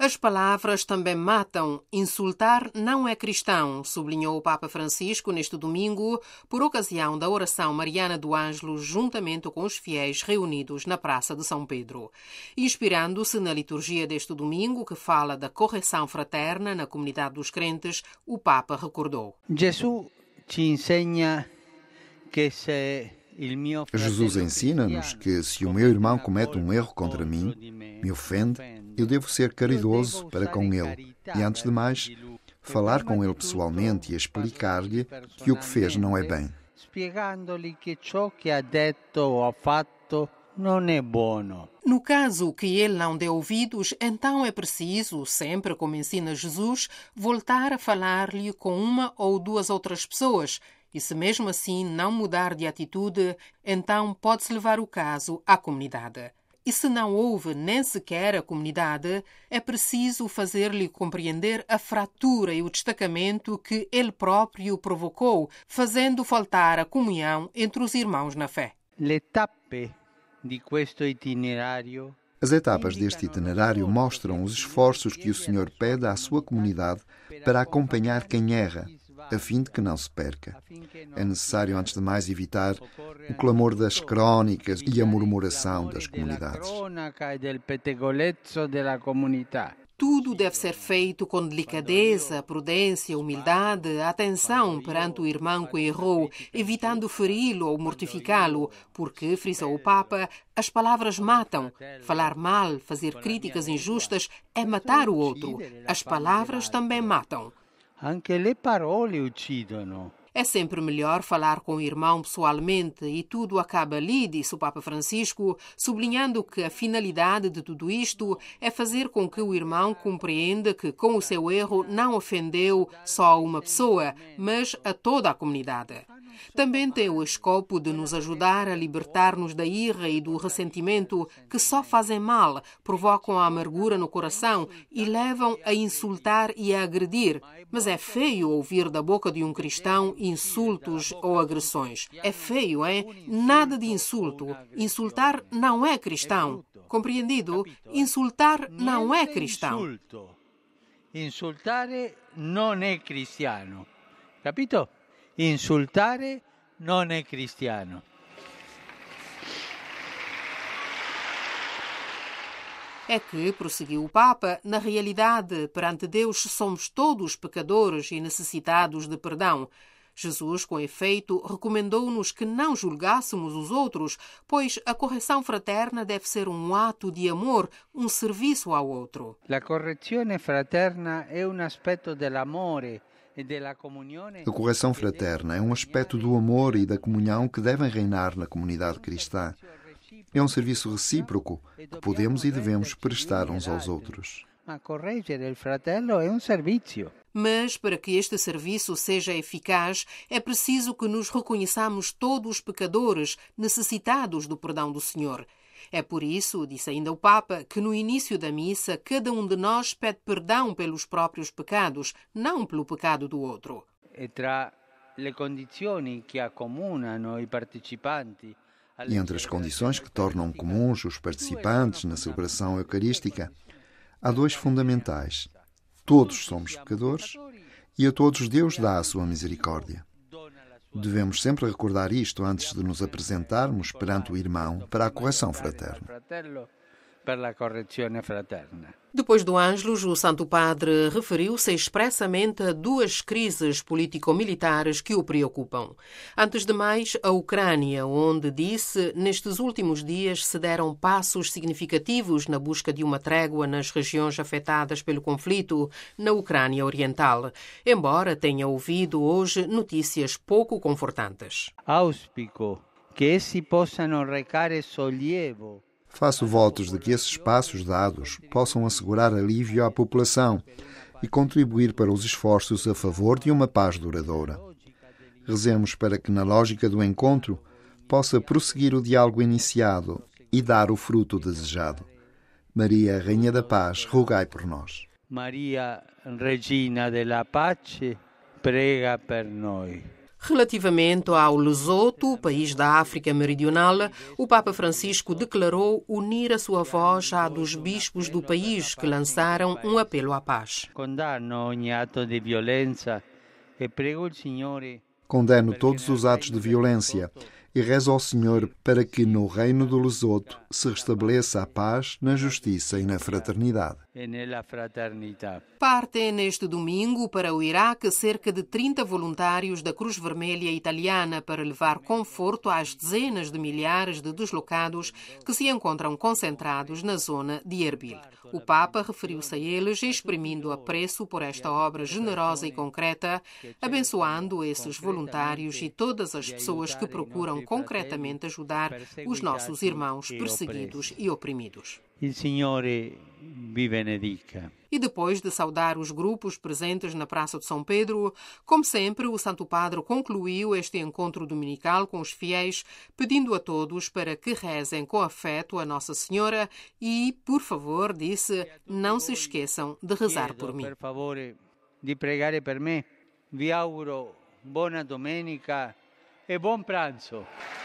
As palavras também matam. Insultar não é cristão, sublinhou o Papa Francisco neste domingo, por ocasião da oração mariana do Ângelo, juntamente com os fiéis reunidos na Praça de São Pedro. Inspirando-se na liturgia deste domingo, que fala da correção fraterna na comunidade dos crentes, o Papa recordou. Jesus ensina-nos que se o meu irmão comete um erro contra mim, me ofende, eu devo ser caridoso para com ele e, antes de mais, falar com ele pessoalmente e explicar-lhe que o que fez não é bem. No caso que ele não dê ouvidos, então é preciso, sempre como ensina Jesus, voltar a falar-lhe com uma ou duas outras pessoas. E se mesmo assim não mudar de atitude, então pode-se levar o caso à comunidade. E se não houve nem sequer a comunidade, é preciso fazer-lhe compreender a fratura e o destacamento que ele próprio provocou, fazendo faltar a comunhão entre os irmãos na fé. As etapas deste itinerário mostram os esforços que o Senhor pede à sua comunidade para acompanhar quem erra, a fim de que não se perca. É necessário, antes de mais, evitar o clamor das crónicas e a murmuração das comunidades. Tudo deve ser feito com delicadeza, prudência, humildade, atenção perante o irmão que errou, evitando feri-lo ou mortificá-lo, porque, frisou o Papa, as palavras matam. Falar mal, fazer críticas injustas é matar o outro. As palavras também matam. Anche le parole uccidono. É sempre melhor falar com o irmão pessoalmente e tudo acaba ali, disse o Papa Francisco, sublinhando que a finalidade de tudo isto é fazer com que o irmão compreenda que com o seu erro não ofendeu só a uma pessoa, mas a toda a comunidade. Também tem o escopo de nos ajudar a libertar-nos da ira e do ressentimento que só fazem mal, provocam a amargura no coração e levam a insultar e a agredir. Mas é feio ouvir da boca de um cristão insultos ou agressões. É feio, hein? Nada de insulto. Insultar não é cristão. Compreendido? Insultar não é cristão. Insultare non è cristiano. Capito? Insultare non è cristiano. É que, prosseguiu o Papa, na realidade, perante Deus, somos todos pecadores e necessitados de perdão. Jesus, com efeito, recomendou-nos que não julgássemos os outros, pois a correção fraterna deve ser um ato de amor, um serviço ao outro. La correzione fraterna è un aspetto dell'amore. A correção fraterna é um aspecto do amor e da comunhão que devem reinar na comunidade cristã. É um serviço recíproco que podemos e devemos prestar uns aos outros. Mas, para que este serviço seja eficaz, é preciso que nos reconheçamos todos pecadores, necessitados do perdão do Senhor. É por isso, disse ainda o Papa, que no início da missa cada um de nós pede perdão pelos próprios pecados, não pelo pecado do outro. E entre as condições que tornam comuns os participantes na celebração eucarística, há dois fundamentais. Todos somos pecadores e a todos Deus dá a sua misericórdia. Devemos sempre recordar isto antes de nos apresentarmos perante o irmão para a correção fraterna. Depois do Ângelus, o Santo Padre referiu-se expressamente a duas crises político-militares que o preocupam. Antes de mais, a Ucrânia, onde, disse, nestes últimos dias se deram passos significativos na busca de uma trégua nas regiões afetadas pelo conflito na Ucrânia Oriental, embora tenha ouvido hoje notícias pouco confortantes. Auspico que essi possano recare sollievo. Faço votos de que esses passos dados possam assegurar alívio à população e contribuir para os esforços a favor de uma paz duradoura. Rezemos para que, na lógica do encontro, possa prosseguir o diálogo iniciado e dar o fruto desejado. Maria, Rainha da Paz, rogai por nós. Maria, Regina della Pace, prega per noi. Relativamente ao Lesoto, país da África Meridional, o Papa Francisco declarou unir a sua voz à dos bispos do país que lançaram um apelo à paz. Condeno todos os atos de violência e rezo ao Senhor para que no reino do Lesoto se restabeleça a paz na justiça e na fraternidade. Partem neste domingo para o Iraque cerca de 30 voluntários da Cruz Vermelha italiana para levar conforto às dezenas de milhares de deslocados que se encontram concentrados na zona de Erbil. O Papa referiu-se a eles, exprimindo apreço por esta obra generosa e concreta, abençoando esses voluntários e todas as pessoas que procuram concretamente ajudar os nossos irmãos perseguidos e oprimidos. Il Signore vi benedica. E depois de saudar os grupos presentes na Praça de São Pedro, como sempre, o Santo Padre concluiu este encontro dominical com os fiéis, pedindo a todos para que rezem com afeto a Nossa Senhora e, por favor, disse, não se esqueçam de rezar por mim. Per favore, di pregare per me. Vi auguro buona domenica e buon pranzo.